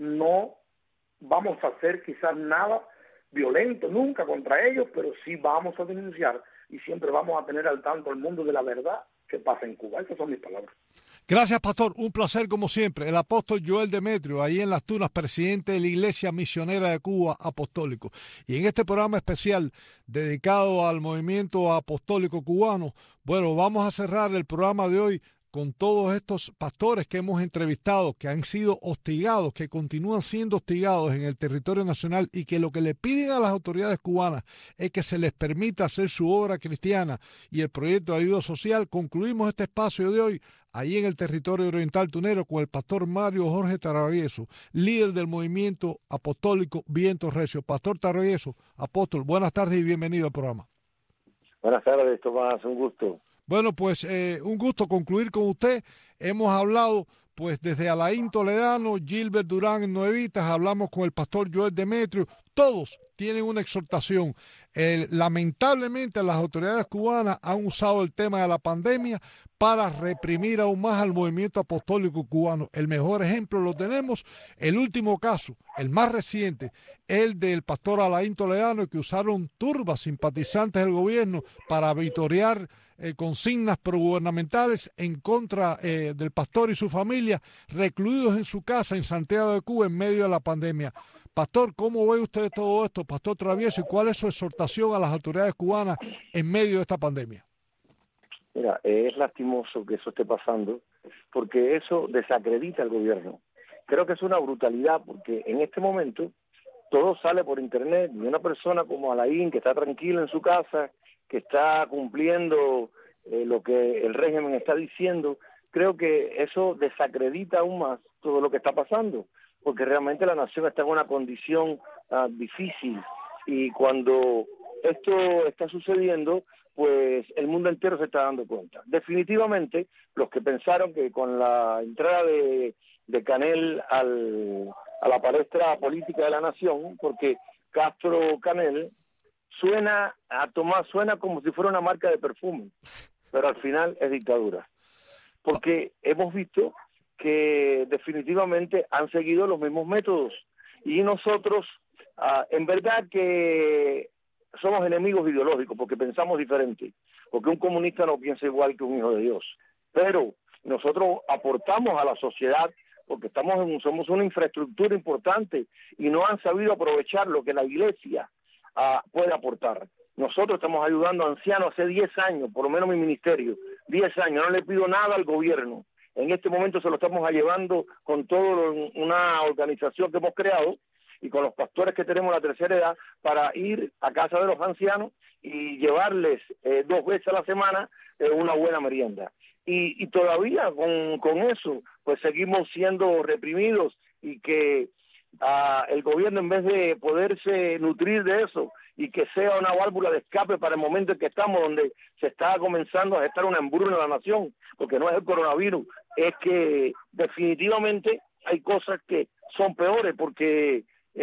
no vamos a hacer quizás nada violento nunca contra ellos, pero sí vamos a denunciar y siempre vamos a tener al tanto el mundo de la verdad que pasa en Cuba. Esas son mis palabras. Gracias, pastor. Un placer como siempre. El apóstol Joel Demetrio, ahí en Las Tunas, presidente de la Iglesia Misionera de Cuba Apostólico. Y en este programa especial dedicado al movimiento apostólico cubano, bueno, vamos a cerrar el programa de hoy con todos estos pastores que hemos entrevistado, que han sido hostigados, que continúan siendo hostigados en el territorio nacional y que lo que le piden a las autoridades cubanas es que se les permita hacer su obra cristiana y el proyecto de ayuda social. Concluimos este espacio de hoy ahí en el territorio oriental tunero con el pastor Mario Jorge Travieso, líder del movimiento apostólico Viento Recio. Pastor Travieso, apóstol, buenas tardes y bienvenido al programa. Buenas tardes, Tomás, un gusto. Bueno, pues eh, un gusto concluir con usted. Hemos hablado pues desde Alain Toledano, Gilbert Durán en Nuevitas, hablamos con el pastor Joel Demetrio. Todos tienen una exhortación. Eh, lamentablemente las autoridades cubanas han usado el tema de la pandemia para reprimir aún más al movimiento apostólico cubano. El mejor ejemplo lo tenemos, el último caso, el más reciente, el del pastor Alain Toledano, que usaron turbas simpatizantes del gobierno para vitorear eh, consignas progubernamentales en contra eh, del pastor y su familia, recluidos en su casa en Santiago de Cuba en medio de la pandemia. Pastor, ¿cómo ve usted todo esto, pastor Travieso, y cuál es su exhortación a las autoridades cubanas en medio de esta pandemia? Mira, es lastimoso que eso esté pasando, porque eso desacredita al gobierno. Creo que es una brutalidad, porque en este momento todo sale por internet, y una persona como Alain, que está tranquila en su casa, que está cumpliendo eh, lo que el régimen está diciendo, creo que eso desacredita aún más todo lo que está pasando, porque realmente la nación está en una condición uh, difícil, y cuando esto está sucediendo, pues el mundo entero se está dando cuenta. Definitivamente, los que pensaron que con la entrada de, de Canel al, a la palestra política de la nación, porque Castro Canel suena a Tomás, suena como si fuera una marca de perfume. pero al final es dictadura. Porque hemos visto que definitivamente han seguido los mismos métodos. Y nosotros, ah, en verdad que somos enemigos ideológicos, porque pensamos diferente. Porque un comunista no piensa igual que un hijo de Dios. Pero nosotros aportamos a la sociedad porque estamos en, somos una infraestructura importante y no han sabido aprovechar lo que la iglesia uh, puede aportar. Nosotros estamos ayudando a ancianos hace diez años, por lo menos mi ministerio, diez años, no le pido nada al gobierno. En este momento se lo estamos llevando con toda una organización que hemos creado y con los pastores que tenemos la tercera edad para ir a casa de los ancianos y llevarles eh, dos veces a la semana eh, una buena merienda. Y, y todavía con, con eso, pues seguimos siendo reprimidos y que uh, el gobierno, en vez de poderse nutrir de eso y que sea una válvula de escape para el momento en que estamos, donde se está comenzando a gestar una hambruna en la nación, porque no es el coronavirus, es que definitivamente hay cosas que son peores, porque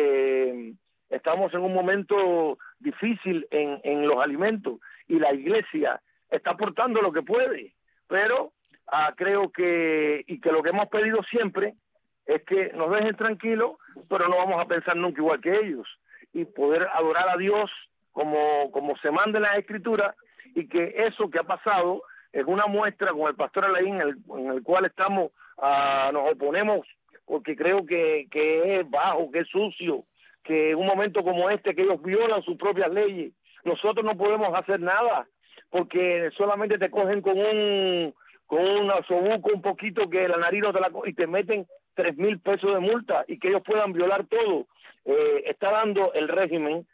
eh, estamos en un momento difícil en, en los alimentos y la iglesia está aportando lo que puede. Pero ah, creo que, y que lo que hemos pedido siempre es que nos dejen tranquilos, pero no vamos a pensar nunca igual que ellos, y poder adorar a Dios como, como se manda en la Escritura, y que eso que ha pasado es una muestra con el pastor Alain, en el, en el cual estamos, ah, nos oponemos, porque creo que, que es bajo, que es sucio, que en un momento como este, que ellos violan sus propias leyes, nosotros no podemos hacer nada, porque solamente te cogen con un con un osobuco un poquito que la nariz no te la co y te meten tres mil pesos de multa y que ellos puedan violar todo. Eh, está dando el régimen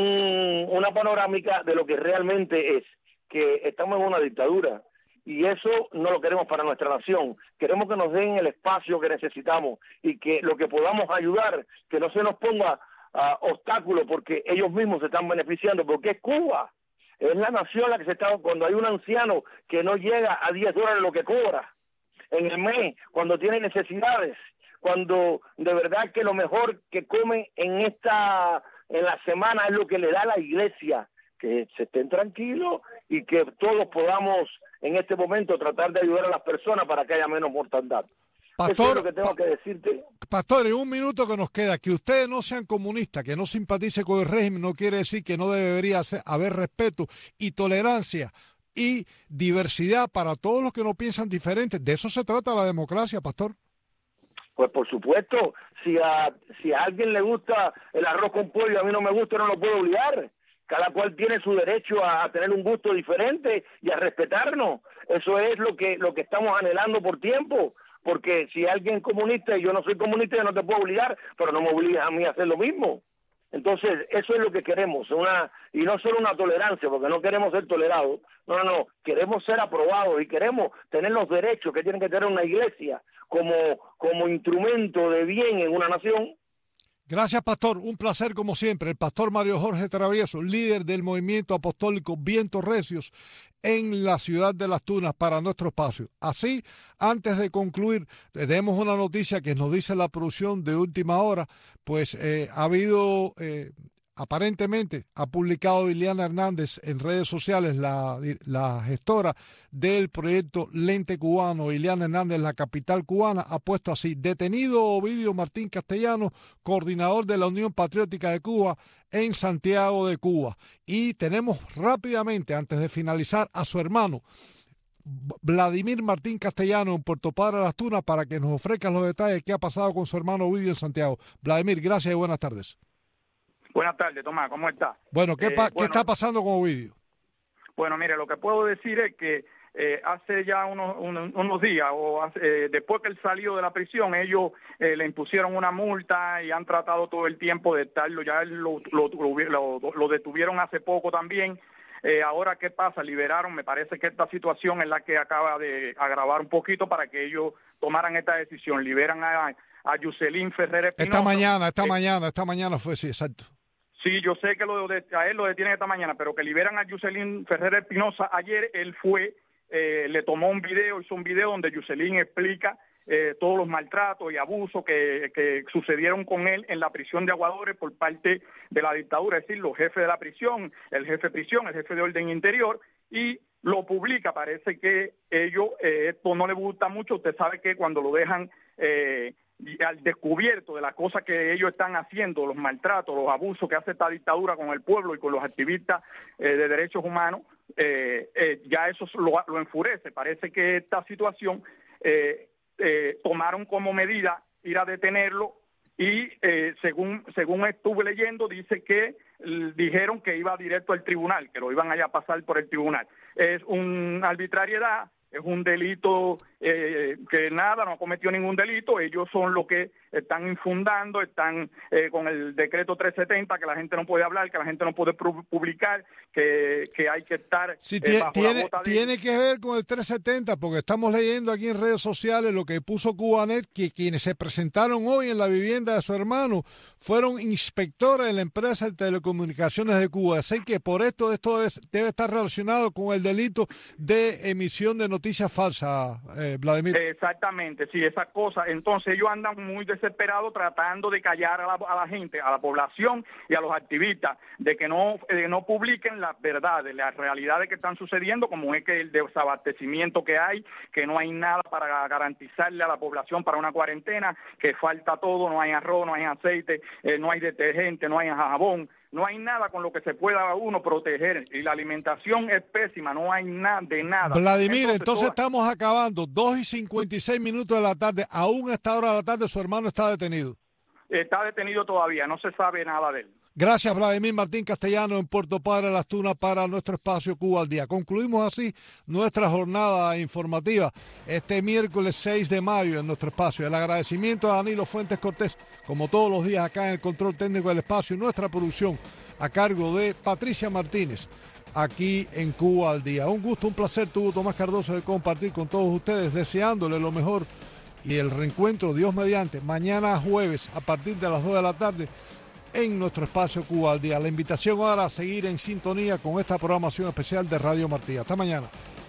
un, una panorámica de lo que realmente es, que estamos en una dictadura y eso no lo queremos para nuestra nación. Queremos que nos den el espacio que necesitamos y que lo que podamos ayudar, que no se nos ponga uh, obstáculos porque ellos mismos se están beneficiando, porque es Cuba. Es la nación la que se está, cuando hay un anciano que no llega a diez dólares lo que cobra en el mes, cuando tiene necesidades, cuando de verdad que lo mejor que comen en esta, en la semana es lo que le da la iglesia, que se estén tranquilos y que todos podamos en este momento tratar de ayudar a las personas para que haya menos mortandad. Pastor, eso es lo que tengo que decirte. Pastor, en un minuto que nos queda, que ustedes no sean comunistas, que no simpatice con el régimen, no quiere decir que no debería haber respeto y tolerancia y diversidad para todos los que no piensan diferente. De eso se trata la democracia, Pastor. Pues por supuesto, si a, si a alguien le gusta el arroz con pollo y a mí no me gusta, no lo puedo obligar. Cada cual tiene su derecho a, a tener un gusto diferente y a respetarnos. Eso es lo que, lo que estamos anhelando por tiempo. Porque si alguien es comunista y yo no soy comunista, yo no te puedo obligar, pero no me obligas a mí a hacer lo mismo. Entonces, eso es lo que queremos, una y no solo una tolerancia, porque no queremos ser tolerados, no, no, no, queremos ser aprobados y queremos tener los derechos que tiene que tener una iglesia como, como instrumento de bien en una nación. Gracias, Pastor. Un placer como siempre. El Pastor Mario Jorge Travieso, líder del movimiento apostólico Vientos Recios en la ciudad de Las Tunas para nuestro espacio. Así, antes de concluir, tenemos una noticia que nos dice la producción de última hora, pues eh, ha habido... Eh, Aparentemente ha publicado Iliana Hernández en redes sociales, la, la gestora del proyecto Lente Cubano. Iliana Hernández, la capital cubana, ha puesto así: detenido Ovidio Martín Castellano, coordinador de la Unión Patriótica de Cuba en Santiago de Cuba. Y tenemos rápidamente, antes de finalizar, a su hermano Vladimir Martín Castellano en Puerto Padre Las Tunas para que nos ofrezca los detalles de qué ha pasado con su hermano Ovidio en Santiago. Vladimir, gracias y buenas tardes. Buenas tardes, Tomás, ¿cómo está? Bueno, ¿qué, pa eh, ¿qué bueno, está pasando con Ovidio? Bueno, mire, lo que puedo decir es que eh, hace ya unos, unos, unos días, o hace, eh, después que él salió de la prisión, ellos eh, le impusieron una multa y han tratado todo el tiempo de estarlo, ya lo, lo, lo, lo detuvieron hace poco también. Eh, ahora, ¿qué pasa? Liberaron, me parece que esta situación es la que acaba de agravar un poquito para que ellos tomaran esta decisión. Liberan a, a Yuselín Ferrer Espinosa. Esta mañana, esta eh, mañana, esta mañana fue, sí, exacto. Sí, yo sé que lo de, a él lo detienen esta mañana, pero que liberan a Yuselín Ferrer Espinosa. Ayer él fue, eh, le tomó un video, hizo un video donde Yuselín explica eh, todos los maltratos y abusos que, que sucedieron con él en la prisión de Aguadores por parte de la dictadura, es decir, los jefes de la prisión, el jefe de prisión, el jefe de orden interior, y lo publica. Parece que ellos, eh, esto no les gusta mucho. Usted sabe que cuando lo dejan eh, al descubierto de las cosas que ellos están haciendo, los maltratos, los abusos que hace esta dictadura con el pueblo y con los activistas eh, de derechos humanos, eh, eh, ya eso lo, lo enfurece. Parece que esta situación eh, eh, tomaron como medida ir a detenerlo y eh, según según estuve leyendo, dice que l- dijeron que iba directo al tribunal, que lo iban allá a pasar por el tribunal. Es una arbitrariedad, es un delito eh, que nada, no ha cometido ningún delito. Ellos son los que están infundando, están eh, con el decreto trescientos setenta, que la gente no puede hablar, que la gente no puede pu- publicar, que, que hay que estar Sí, eh, tie- bajo tiene, la bota de... tiene que ver con el trescientos setenta, porque estamos leyendo aquí en redes sociales lo que puso Cubanet, que quienes se presentaron hoy en la vivienda de su hermano fueron inspectores de la empresa de telecomunicaciones de Cuba. Así que por esto esto debe, debe estar relacionado con el delito de emisión de noticias falsas, eh, Vladimir. Exactamente, sí, esas cosas. Entonces ellos andan muy desesperados tratando de callar a la, a la gente, a la población y a los activistas, de que no eh, no publiquen las verdades, las realidades que están sucediendo, como es que el desabastecimiento que hay, que no hay nada para garantizarle a la población para una cuarentena, que falta todo, no hay arroz, no hay aceite, eh, no hay detergente, no hay jabón. No hay nada con lo que se pueda uno proteger y la alimentación es pésima, no hay nada de nada. Vladimir, entonces, entonces toda... estamos acabando, dos y cincuenta y seis minutos de la tarde, aún a esta hora de la tarde su hermano está detenido. Está detenido todavía, no se sabe nada de él. Gracias, Vladimir Martín Castellano en Puerto Padre Las Tunas para nuestro espacio Cuba al Día. Concluimos así nuestra jornada informativa este miércoles seis de mayo en nuestro espacio. El agradecimiento a Danilo Fuentes Cortés, como todos los días acá en el control técnico del espacio, y nuestra producción a cargo de Patricia Martínez, aquí en Cuba al Día. Un gusto, un placer tuvo Tomás Cardoso de compartir con todos ustedes, deseándole lo mejor y el reencuentro, Dios mediante, mañana jueves a partir de las dos de la tarde en nuestro espacio Cuba al Día. La invitación ahora a seguir en sintonía con esta programación especial de Radio Martí. Hasta mañana.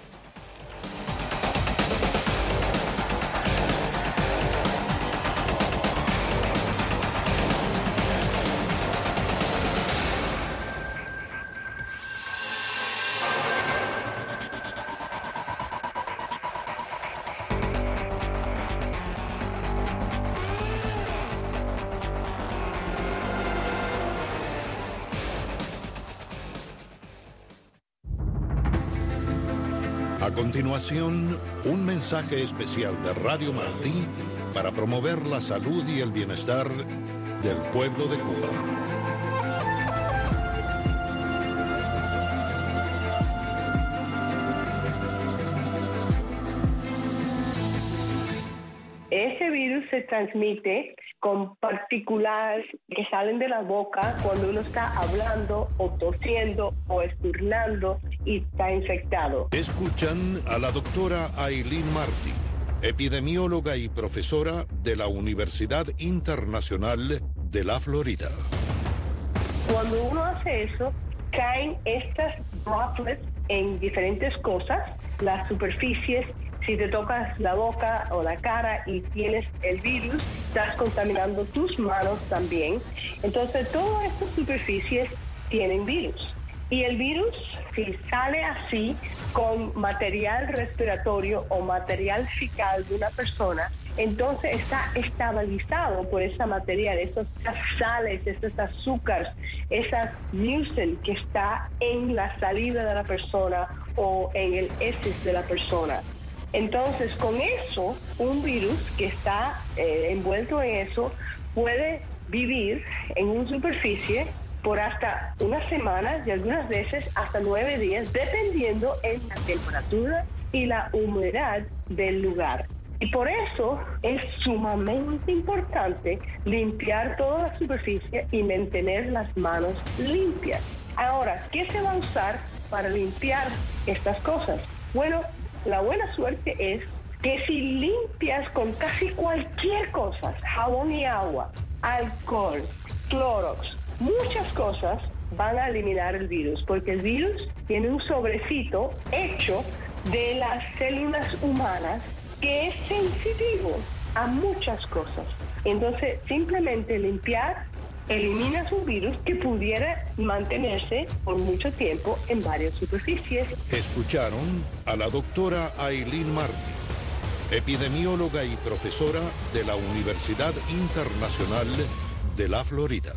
A continuación, un mensaje especial de Radio Martí para promover la salud y el bienestar del pueblo de Cuba. Ese virus se transmite con partículas que salen de la boca cuando uno está hablando o tosiendo o esturnando y está infectado. Escuchan a la doctora Aileen Martí, epidemióloga y profesora de la Universidad Internacional de la Florida. Cuando uno hace eso, caen estas droplets en diferentes cosas, las superficies. Si te tocas la boca o la cara y tienes el virus, estás contaminando tus manos también. Entonces, todas estas superficies tienen virus. Y el virus, si sale así con material respiratorio o material fecal de una persona, entonces está estabilizado por ese material, esas sales, esos azúcares, esas mucin que está en la saliva de la persona o en el heces de la persona. Entonces, con eso, un virus que está eh, envuelto en eso puede vivir en una superficie por hasta una semana y algunas veces hasta nueve días, dependiendo en la temperatura y la humedad del lugar. Y por eso es sumamente importante limpiar toda la superficie y mantener las manos limpias. Ahora, ¿qué se va a usar para limpiar estas cosas? Bueno, la buena suerte es que si limpias con casi cualquier cosa, jabón y agua, alcohol, Clorox, muchas cosas van a eliminar el virus, porque el virus tiene un sobrecito hecho de las células humanas que es sensitivo a muchas cosas. Entonces, simplemente limpiar eliminas un virus que pudiera mantenerse por mucho tiempo en varias superficies. Escucharon a la doctora Aileen Martí, epidemióloga y profesora de la Universidad Internacional de la Florida.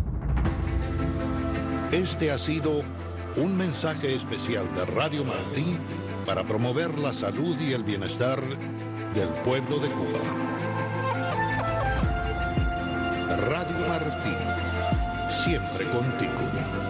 Este ha sido un mensaje especial de Radio Martí para promover la salud y el bienestar del pueblo de Cuba. Radio Martí, siempre contigo.